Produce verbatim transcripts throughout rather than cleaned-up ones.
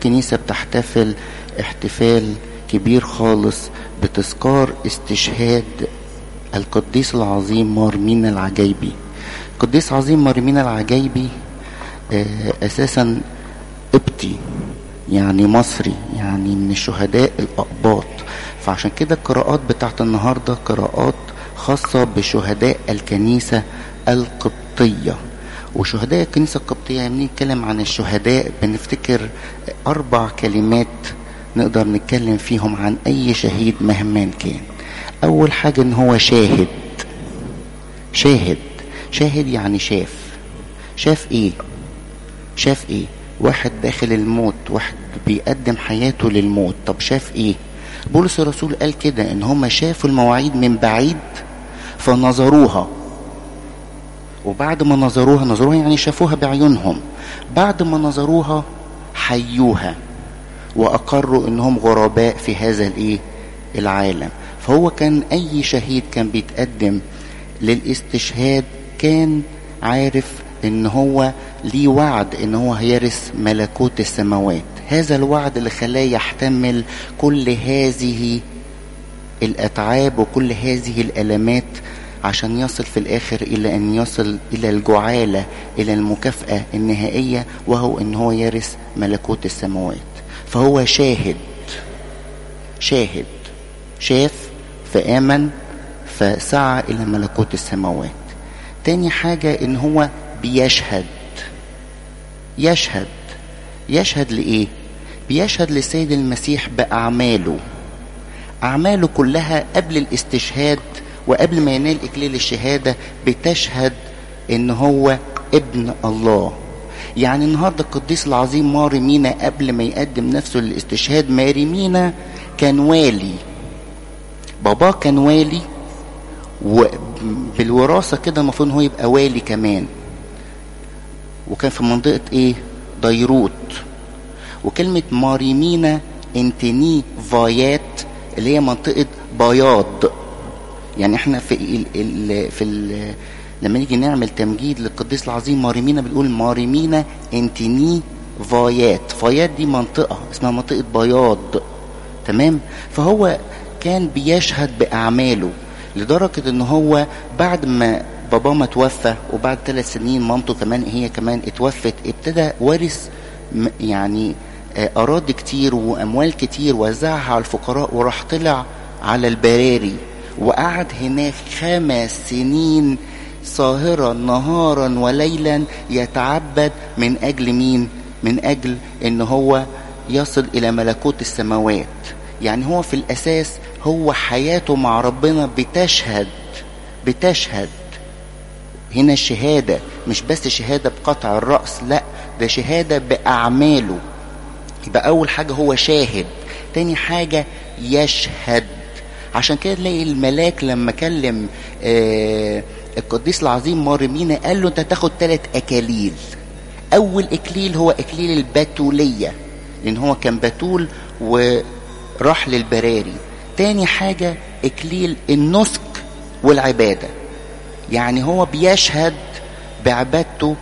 الكنيسة بتحتفل احتفال كبير خالص بتذكار استشهاد القديس العظيم مار مينا العجيبي. القديس عظيم مار مينا العجيبي أساسا قبطي، يعني مصري، يعني من الشهداء الأقباط. فعشان كده القراءات بتاعت النهاردة قراءات خاصة بشهداء الكنيسة القبطية. وشهداء الكنيسة القبطية يعني نتكلم عن الشهداء بنفتكر أربع كلمات نقدر نتكلم فيهم عن أي شهيد مهما كان. أول حاجة إن هو شاهد. شاهد شاهد يعني شاف. شاف إيه؟ شاف إيه؟ واحد داخل الموت، واحد بيقدم حياته للموت. طب شاف إيه؟ بولس الرسول قال كده إن هم شافوا المواعيد من بعيد فنظروها، وبعد ما نظروها نظروها يعني شافوها بعيونهم، بعد ما نظروها حيوها وأقروا إنهم غرباء في هذا الإيه العالم. فهو كان أي شهيد كان بيتقدم للاستشهاد كان عارف إن هو ليه وعد إن هو هيرث ملكوت السماوات. هذا الوعد اللي خلاه يحتمل كل هذه الأتعاب وكل هذه الألمات عشان يصل في الآخر إلى أن يصل إلى الجعالة، إلى المكافأة النهائية، وهو أن هو يرث ملكوت السماوات. فهو شاهد شاهد شاف فآمن فسعى إلى ملكوت السماوات. تاني حاجة أن هو بيشهد. يشهد يشهد لإيه؟ بيشهد للسيد المسيح بأعماله. أعماله كلها قبل الاستشهاد وقبل ما ينال إكليل الشهادة بتشهد إن هو ابن الله. يعني النهاردة القديس العظيم مار مينا قبل ما يقدم نفسه للاستشهاد، مار مينا كان والي، باباه كان والي، وبالوراثة كده المفروض هو يبقى والي كمان، وكان في منطقة ايه ديروت. وكلمة مار مينا انتني فايات اللي هي منطقة بياض. يعني احنا في ال ال في ال لما نيجي نعمل تمجيد للقديس العظيم مار مينا بنقول مار مينا انتني فايات. فايات دي منطقة اسمها منطقة بياض، تمام. فهو كان بيشهد بأعماله لدرجة ان هو بعد ما بابا ما توفى وبعد ثلاث سنين مامته كمان هي كمان اتوفت، ابتدى ورث يعني أراضي كتير وأموال كتير وزعها على الفقراء، وراح طلع على البراري وقعد هناك خمس سنين ساهرا نهارا وليلا يتعبد من أجل مين؟ من أجل إن هو يصل إلى ملكوت السماوات. يعني هو في الأساس هو حياته مع ربنا بتشهد بتشهد هنا الشهادة مش بس شهادة بقطع الرأس، لا ده شهادة بأعماله. يبقى أول حاجة هو شاهد، تاني حاجة يشهد. عشان كده تلاقي الملاك لما كلم آه القديس العظيم مار مينا قال له انت تاخد ثلاث اكاليل. اول اكليل هو اكليل البتولية لان هو كان بتول وراح للبراري. تاني حاجة اكليل النسك والعبادة، يعني هو بيشهد بعبادته.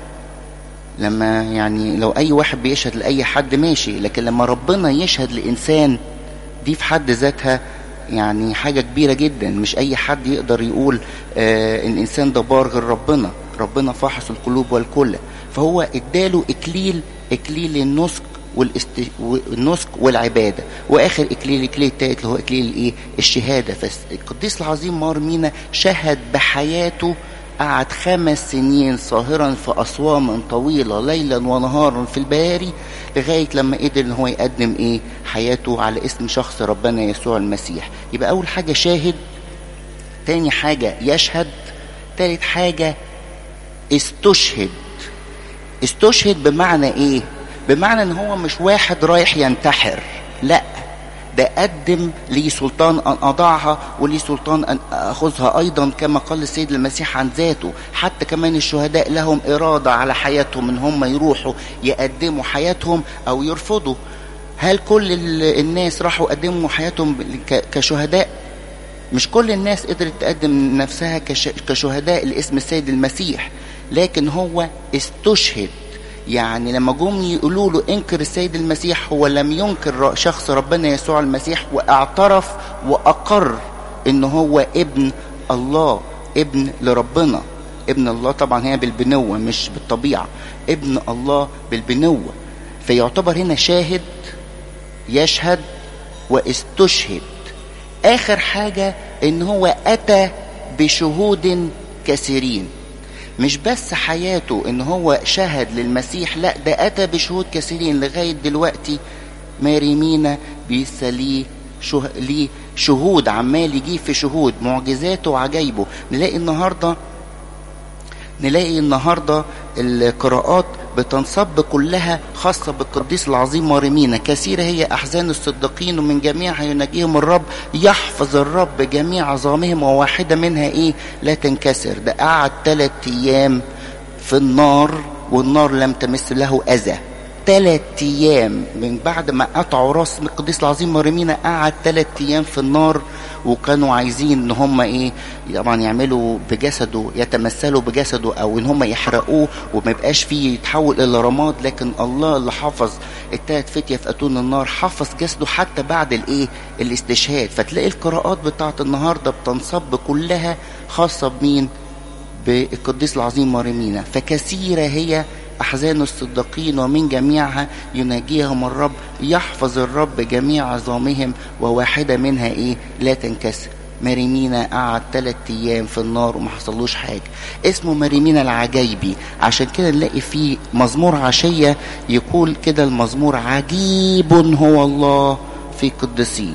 لما يعني لو اي واحد بيشهد لاي حد ماشي، لكن لما ربنا يشهد لانسان دي في حد ذاتها يعني حاجة كبيرة جدا. مش اي حد يقدر يقول آه ان الانسان ده بار غير ربنا، ربنا فاحص القلوب والكل. فهو اداله اكليل اكليل النسك والاست... والنسك والعبادة، واخر اكليل اكليل التالت اللي هو اكليل الايه الشهادة. فالقديس العظيم مار مينا شهد بحياته، قعد خمس سنين ساهرا في أصوام طويلة ليلا ونهارا في البراري لغاية لما قدر ان هو يقدم ايه حياته على اسم شخص ربنا يسوع المسيح. يبقى اول حاجة شاهد، تاني حاجة يشهد، تالت حاجة استشهد. استشهد بمعنى ايه؟ بمعنى ان هو مش واحد رايح ينتحر، لا ده قدم لي سلطان أن أضعها ولي سلطان أن أخذها أيضا، كما قال السيد المسيح عن ذاته. حتى كمان الشهداء لهم إرادة على حياتهم إن هم يروحوا يقدموا حياتهم أو يرفضوا. هل كل الناس راحوا قدموا حياتهم كشهداء؟ مش كل الناس قدرت تقدم نفسها كشهداء لاسم السيد المسيح، لكن هو استشهد. يعني لما جم يقولوا له انكر السيد المسيح، هو لم ينكر شخص ربنا يسوع المسيح، واعترف واقر ان هو ابن الله، ابن لربنا. ابن الله طبعا هي بالبنوة مش بالطبيعة، ابن الله بالبنوة. فيعتبر هنا شاهد، يشهد واستشهد. اخر حاجة ان هو اتى بشهود كثيرين. مش بس حياته ان هو شهد للمسيح، لا ده اتى بشهود كثيرين. لغاية دلوقتي ماري مينا بيسا ليه شه... ليه شهود، عمال يجيب في شهود معجزاته وعجايبه. نلاقي النهاردة نلاقي النهاردة القراءات بتنصب كلها خاصة بالقديس العظيم ماري مينا. كثيرة هي أحزان الصديقين ومن جميعها ينجيهم الرب، يحفظ الرب جميع عظامهم وواحدة منها إيه لا تنكسر. ده قعد ثلاث أيام في النار والنار لم تمس له أذى. ثلاث أيام من بعد ما قطعوا راس القديس العظيم ماري مينا، قعد ثلاث أيام في النار. وكانوا عايزين ان هم ايه طبعا يعملوا بجسده، يتمثلوا بجسده او ان هم يحرقوه وما يبقاش فيه يتحول الى رماد. لكن الله اللي حافظ الثلاث فتية في اتون النار، حافظ جسده حتى بعد الايه الاستشهاد. فتلاقي القراءات بتاعت النهارده بتنصب كلها خاصه بمين؟ بالقديس العظيم ماري مينا. فكثيره هي أحزان الصديقين ومن جميعها يناجيهم الرب، يحفظ الرب جميع عظامهم وواحدة منها إيه لا تنكسر. ماري مينا قعد ثلاث أيام في النار وما حصلوش حاجة. اسمه ماري مينا العجايبي. عشان كده نلاقي فيه مزمور عشية يقول كده المزمور: عجيب هو الله في قدسيه،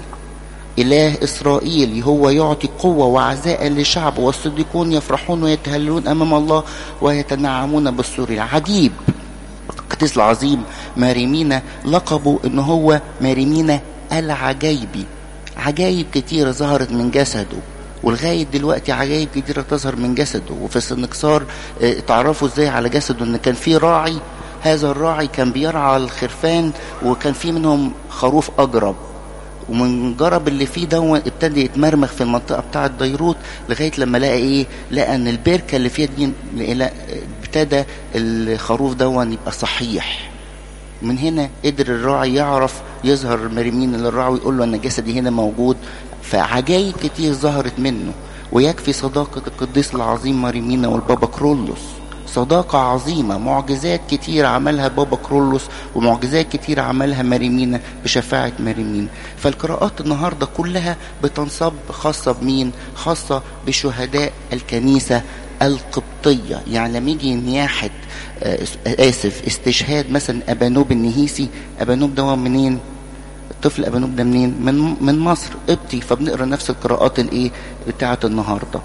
إله إسرائيل هو يعطي قوة وعزاء لشعبه، والصديقون يفرحون ويتهللون أمام الله ويتنعمون بالسرور. عجيب. القديس العظيم ماري مينا لقبه إن هو ماري مينا العجايبي. عجايب كتيرة ظهرت من جسده، ولغاية دلوقتي عجايب كتيرة تظهر من جسده. وفي السنكسار اه تعرفوا ازاي على جسده ان كان فيه راعي. هذا الراعي كان بيرعى الخرفان، وكان فيه منهم خروف أجرب، ومن جرب اللي فيه ده ابتدى يتمرمخ في المنطقة بتاعة ديروت، لغاية لما لقى ايه لقى ان البركة اللي فيها دي ابتدى الخروف ده يبقى صحيح. من هنا قدر الراعي يعرف يظهر ماري مينا للراعي ويقول له ان جسدي هنا موجود. فعجايب كتير ظهرت منه. ويكفي صداقة القديس العظيم ماري مينا والبابا كرولوس، صداقة عظيمة. معجزات كتير عملها بابا كرولوس ومعجزات كتير عملها ماري مينا بشفاعة ماري مينا. فالقراءات النهاردة كلها بتنصب خاصة بمين؟ خاصة بشهداء الكنيسة القبطية. يعني لما يجي نياحة آسف استشهاد مثلا أبانوب النهيسي، أبانوب ده منين؟ الطفل أبانوب ده منين؟ من من مصر، قبطي. فبنقرأ نفس القراءات الايه بتاعة النهاردة.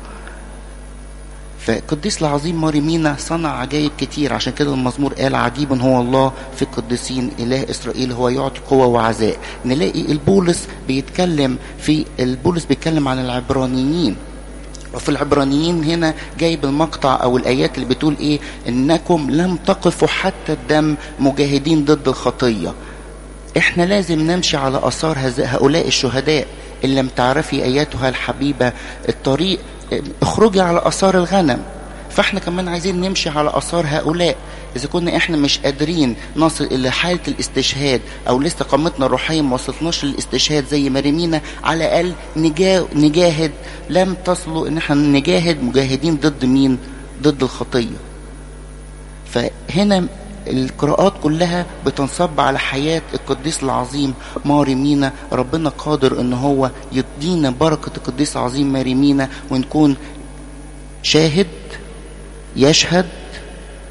فالقديس العظيم ماري مينا صنع عجائب كتير. عشان كده المزمور قال: عجيب هو الله في القديسين، إله إسرائيل هو يعطي قوة وعزاء. نلاقي البولس بيتكلم في البولس بيتكلم عن العبرانيين، وفي العبرانيين هنا جايب المقطع أو الآيات اللي بتقول إيه: إنكم لم تقفوا حتى الدم مجاهدين ضد الخطية. إحنا لازم نمشي على آثار هؤلاء الشهداء. إن لم تعرفي أياتها الحبيبة الطريق، اخرجي على آثار الغنم. فاحنا كمان عايزين نمشي على آثار هؤلاء. إذا كنا احنا مش قادرين نصل إلى حالة الاستشهاد أو لسه قامتنا الروحية ما وصلتناش للاستشهاد زي ماري مينا، على الأقل نجاهد. لم تصلوا إن احنا نجاهد مجاهدين ضد مين؟ ضد الخطية. فهنا القراءات كلها بتنصب على حياة القديس العظيم ماري مينا. ربنا قادر ان هو يدينا بركة القديس العظيم ماري مينا، ونكون شاهد، يشهد